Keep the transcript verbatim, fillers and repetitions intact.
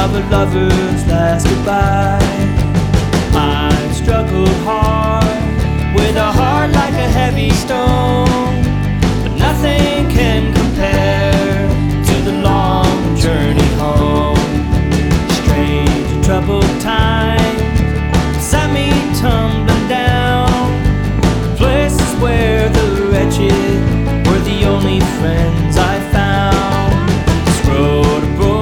of a lover's last goodbye. I've struggled hard